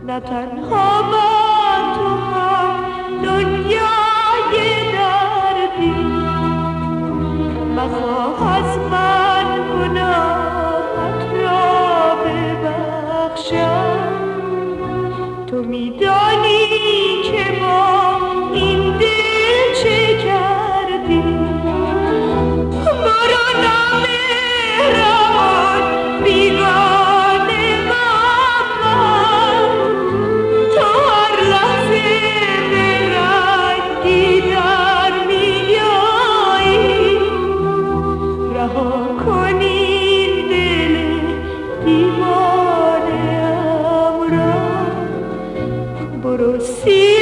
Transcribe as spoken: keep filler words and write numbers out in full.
نه تنها من تو هم دنیای دردی، مخواه از من گناهت را ببخشم. تو میدانی که ما این دل چه کردیم، برو نامهربان بیگانه با من، تو هر لحظه به رنگی در میایی، رها کن این دل دیوانه ام را، برو سی